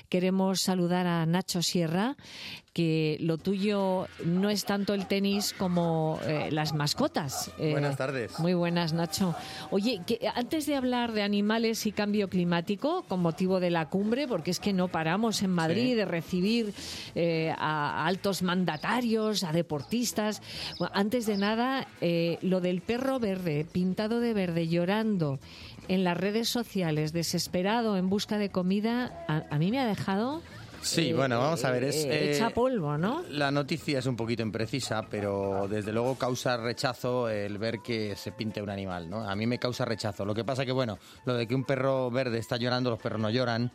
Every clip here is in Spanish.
queremos saludar a Nacho Sierra, que lo tuyo no es tanto el tenis como las mascotas. Buenas tardes. Muy buenas, Nacho. Oye, antes de hablar de animales y cambio climático, con motivo de la cumbre, porque es que no paramos en Madrid de recibir a altos mandatarios, a deportistas. Bueno, antes de nada, lo del perro verde, pintado de verde, llorando en las redes sociales, desesperado en busca de comida, a mí me ha dejado... Sí, bueno, vamos a ver, es hecha polvo, ¿no? La noticia es un poquito imprecisa, pero desde luego causa rechazo el ver que se pinte un animal, ¿no? A mí me causa rechazo. Lo que pasa que, bueno, lo de que un perro verde está llorando, los perros no lloran.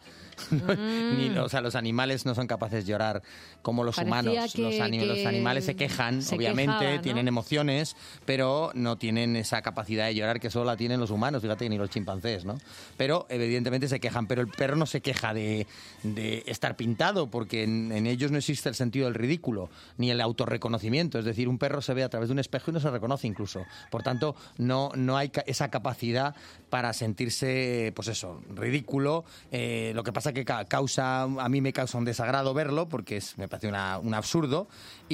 O sea, los animales no son capaces de llorar como los humanos. Los animales se quejan, obviamente, tienen emociones, pero no tienen esa capacidad de llorar que solo la tienen los humanos, fíjate, ni los chimpancés, ¿no? Pero evidentemente se quejan, pero el perro no se queja de estar pintado, porque en ellos no existe el sentido del ridículo, ni el autorreconocimiento. Es decir, un perro se ve a través de un espejo y no se reconoce incluso. Por tanto, no hay esa capacidad para sentirse, pues eso, ridículo. Lo que pasa que a mí me causa un desagrado verlo, porque me parece un absurdo,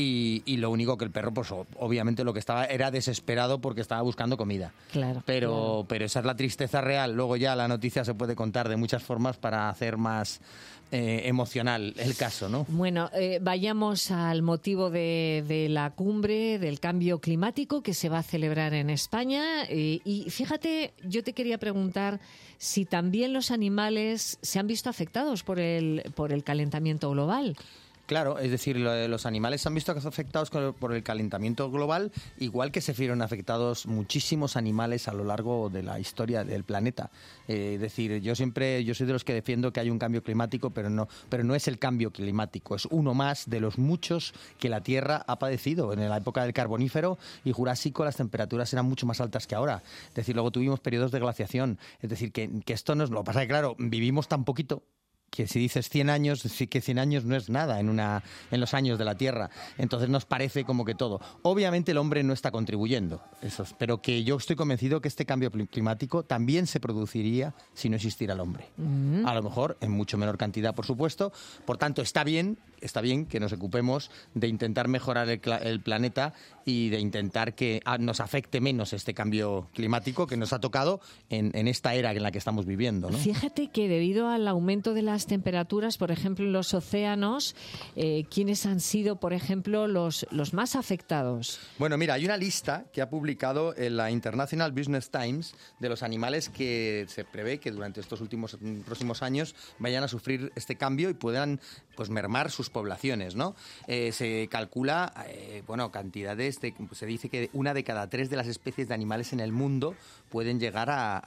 y lo único que el perro, pues obviamente lo que estaba era desesperado porque estaba buscando comida. Claro. Pero esa es la tristeza real. Luego ya la noticia se puede contar de muchas formas para hacer más emocional el caso, ¿no? Bueno, vayamos al motivo de la cumbre del cambio climático que se va a celebrar en España. Y fíjate, yo te quería preguntar si también los animales se han visto afectados por el calentamiento global. Claro, es decir, los animales se han visto afectados por el calentamiento global, igual que se vieron afectados muchísimos animales a lo largo de la historia del planeta. Es decir, yo soy de los que defiendo que hay un cambio climático, pero no es el cambio climático, es uno más de los muchos que la Tierra ha padecido. En la época del Carbonífero y Jurásico las temperaturas eran mucho más altas que ahora. Es decir, luego tuvimos periodos de glaciación. Es decir, que esto no es lo que pasa, que claro, vivimos tan poquito que si dices 100 años, sí que 100 años no es nada en los años de la Tierra. Entonces nos parece como que todo. Obviamente el hombre no está contribuyendo, pero que yo estoy convencido que este cambio climático también se produciría si no existiera el hombre. A lo mejor en mucho menor cantidad, por supuesto. Por tanto, está bien que nos ocupemos de intentar mejorar el planeta y de intentar que nos afecte menos este cambio climático que nos ha tocado en esta era en la que estamos viviendo, ¿no? Fíjate que debido al aumento de las temperaturas, por ejemplo, en los océanos, ¿quiénes han sido, por ejemplo, los más afectados? Bueno, mira, hay una lista que ha publicado en la International Business Times de los animales que se prevé que durante estos próximos años vayan a sufrir este cambio y puedan pues mermar sus poblaciones, ¿no? Se calcula, cantidades se dice que 1 de cada 3 de las especies de animales en el mundo pueden llegar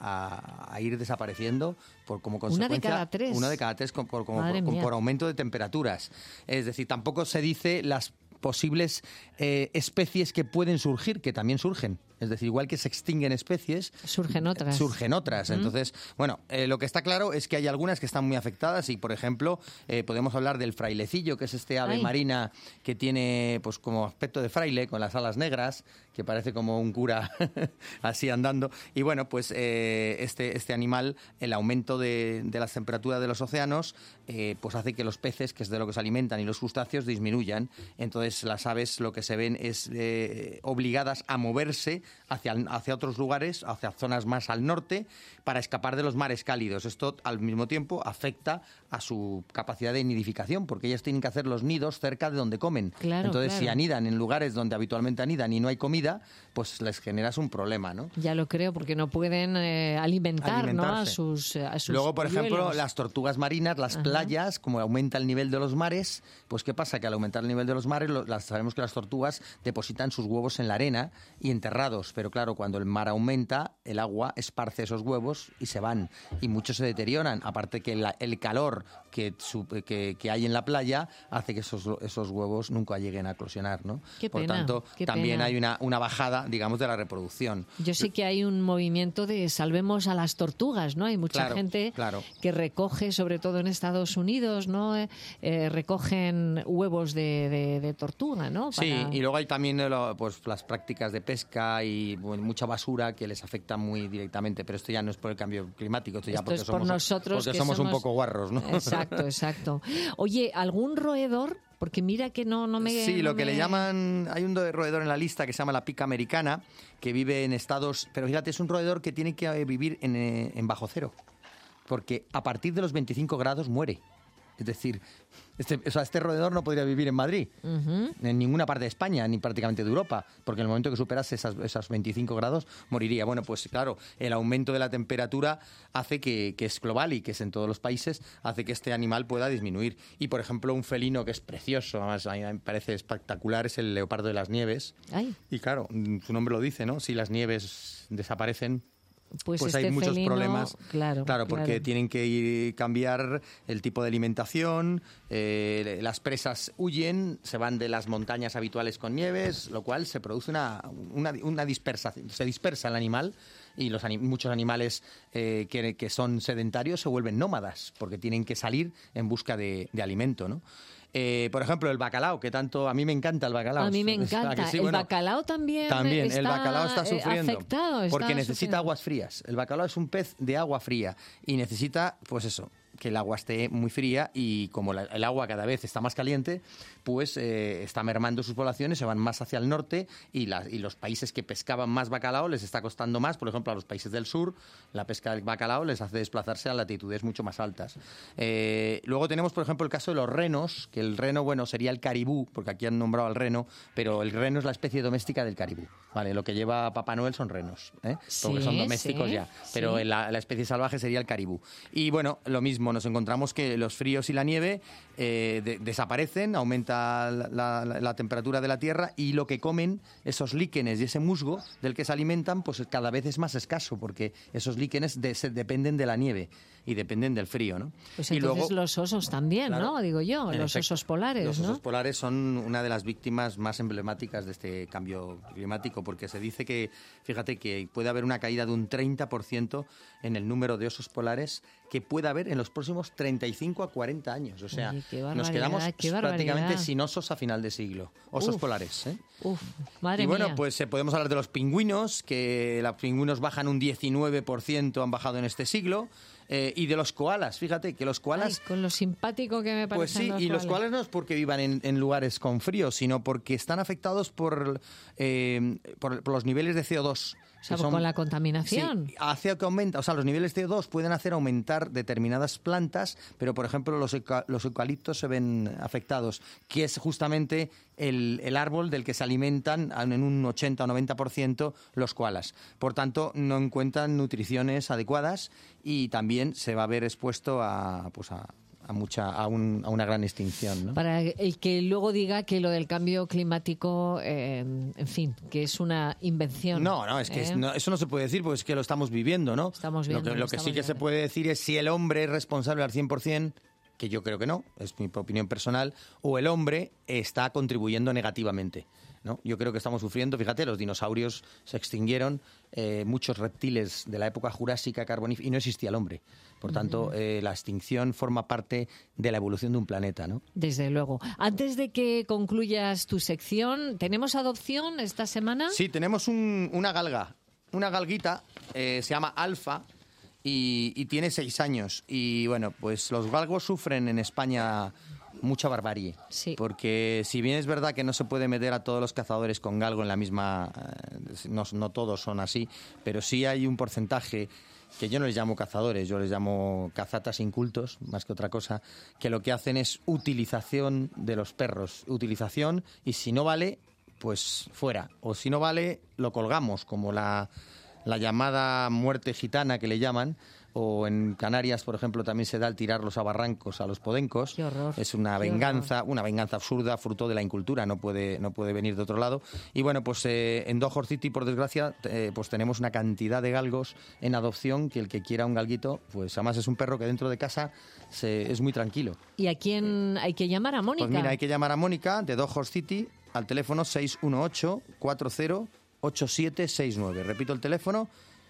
a ir desapareciendo como consecuencia. 1 de cada 3. 1 de cada 3 por aumento de temperaturas. Es decir, tampoco se dice las posibles especies que pueden surgir, que también surgen. Es decir, igual que se extinguen especies, surgen otras. Entonces, bueno, lo que está claro es que hay algunas que están muy afectadas y, por ejemplo, podemos hablar del frailecillo, que es este ave marina que tiene pues como aspecto de fraile, con las alas negras, que parece como un cura así andando. Y bueno, pues este animal, el aumento de las temperaturas de los océanos, pues hace que los peces, que es de lo que se alimentan, y los crustáceos disminuyan. Entonces las aves lo que se ven es obligadas a moverse hacia otros lugares, hacia zonas más al norte, para escapar de los mares cálidos. Esto al mismo tiempo afecta a su capacidad de nidificación, porque ellas tienen que hacer los nidos cerca de donde comen. Entonces, si anidan en lugares donde habitualmente anidan y no hay comida, pues les generas un problema, ¿no? Ya lo creo, porque no pueden alimentar, ¿no? a sus Luego, por ejemplo, polluelos. las tortugas marinas, las playas, como aumenta el nivel de los mares, pues ¿qué pasa? Que al aumentar el nivel de los mares, sabemos que las tortugas depositan sus huevos en la arena y enterrados, pero claro, cuando el mar aumenta, el agua esparce esos huevos y se van, y muchos se deterioran, aparte que el calor que hay en la playa hace que esos huevos nunca lleguen a eclosionar, ¿no? Por tanto, también hay una bajada, digamos, de la reproducción. Yo sé que hay un movimiento de salvemos a las tortugas, ¿no? Hay mucha gente que recoge, sobre todo en Estados Unidos, ¿no? Recogen huevos de tortuga, ¿no? Sí, y luego hay también pues las prácticas de pesca y mucha basura que les afecta muy directamente, pero esto ya no es por el cambio climático, esto ya porque somos un poco guarros, ¿no? Exacto. Oye, ¿algún roedor? Porque mira que no me... Sí, no lo que le llaman... Hay un roedor en la lista que se llama la pica americana, que vive en estados... Pero fíjate, es un roedor que tiene que vivir en bajo cero, porque a partir de los 25 grados muere. Es decir, este roedor no podría vivir en Madrid, en ninguna parte de España, ni prácticamente de Europa, porque en el momento que superase esas 25 grados moriría. Bueno, pues claro, el aumento de la temperatura hace que es global y que es en todos los países, hace que este animal pueda disminuir. Y, por ejemplo, un felino que es precioso, además a mí me parece espectacular, es el leopardo de las nieves. Ay. Y claro, su nombre lo dice, ¿no? Si las nieves desaparecen, pues hay muchos felino, problemas. Claro, porque tienen que cambiar el tipo de alimentación, las presas huyen, se van de las montañas habituales con nieves, lo cual se produce una dispersación, se dispersa el animal y muchos animales que son sedentarios se vuelven nómadas porque tienen que salir en busca de alimento, ¿no? Por ejemplo, el bacalao, que tanto... A mí me encanta el bacalao. A mí me encanta. Sí, el bacalao también está, el bacalao está sufriendo. Afectado, porque necesita aguas frías. El bacalao es un pez de agua fría y necesita, pues eso, que el agua esté muy fría y como el agua cada vez está más caliente, pues está mermando sus poblaciones, se van más hacia el norte y los países que pescaban más bacalao les está costando más. Por ejemplo, a los países del sur, la pesca del bacalao les hace desplazarse a latitudes mucho más altas. Luego tenemos, por ejemplo, el caso de los renos, que el reno, bueno, sería el caribú, porque aquí han nombrado al reno, pero el reno es la especie doméstica del caribú. Vale, lo que lleva Papá Noel son renos, porque son domésticos ya, pero la especie salvaje sería el caribú. Y bueno, lo mismo, nos encontramos que los fríos y la nieve desaparecen, aumenta la temperatura de la tierra y lo que comen, esos líquenes y ese musgo del que se alimentan, pues cada vez es más escaso, porque esos líquenes dependen de la nieve y dependen del frío, ¿no? Pues y entonces luego, los osos también, claro, ¿no? Digo yo, los osos polares, Los ¿no? osos polares son una de las víctimas más emblemáticas de este cambio climático, porque se dice que, fíjate, que puede haber una caída de un 30% en el número de osos polares que pueda haber en los próximos 35 a 40 años. O sea, nos quedamos prácticamente sin osos a final de siglo. Osos polares, ¿eh? Madre y bueno, mía. pues podemos hablar de los pingüinos, que los pingüinos bajan un 19%, han bajado en este siglo. Y de los koalas, fíjate que los koalas... Ay, con lo simpático que me Pues parecen sí, los los koalas no es porque vivan en lugares con frío, sino porque están afectados por los niveles de CO2. O sea, con la contaminación. Sí, hace que aumenta, o sea, los niveles de CO2 pueden hacer aumentar determinadas plantas, pero por ejemplo los eucaliptos se ven afectados, que es justamente el árbol del que se alimentan en un 80 o 90% los koalas. Por tanto, no encuentran nutriciones adecuadas y también se va a ver expuesto a una gran extinción, ¿no? Para el que luego diga que lo del cambio climático, en fin, que es una invención. No, es que eso no se puede decir porque es que lo estamos viviendo, ¿no? Lo que sí que se puede decir es si el hombre es responsable al 100%, que yo creo que no, es mi opinión personal, o el hombre está contribuyendo negativamente, ¿no? Yo creo que estamos sufriendo, fíjate, los dinosaurios se extinguieron, muchos reptiles de la época jurásica, carbonífera, y no existía el hombre. Por tanto, la extinción forma parte de la evolución de un planeta, ¿no? Desde luego. Antes de que concluyas tu sección, ¿tenemos adopción esta semana? Sí, tenemos una galguita, se llama Alfa, y tiene 6 años. Y bueno, pues los galgos sufren en España mucha barbarie. Sí. Porque si bien es verdad que no se puede meter a todos los cazadores con galgo en la misma... No todos son así, pero sí hay un porcentaje que yo no les llamo cazadores, yo les llamo cazatas incultos, más que otra cosa, que lo que hacen es utilización de los perros. Utilización, y si no vale, pues fuera. O si no vale, lo colgamos, como la llamada muerte gitana que le llaman, o en Canarias, por ejemplo, también se da el tirarlos a barrancos a los podencos. Qué horror. Es una venganza absurda, fruto de la incultura, no puede venir de otro lado. Y bueno, pues en Dohor City, por desgracia, pues tenemos una cantidad de galgos en adopción que el que quiera un galguito, pues además es un perro que dentro de casa es muy tranquilo. ¿Y a quién hay que llamar? ¿A Mónica? Pues mira, hay que llamar a Mónica de Dohor City al teléfono 618-408769. Repito el teléfono,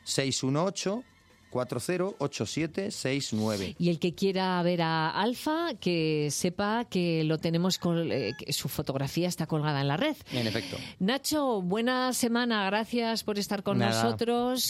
618-408769. Y el que quiera ver a Alfa, que sepa que lo tenemos que su fotografía está colgada en la red. En efecto. Nacho, buena semana, gracias por estar con nosotros.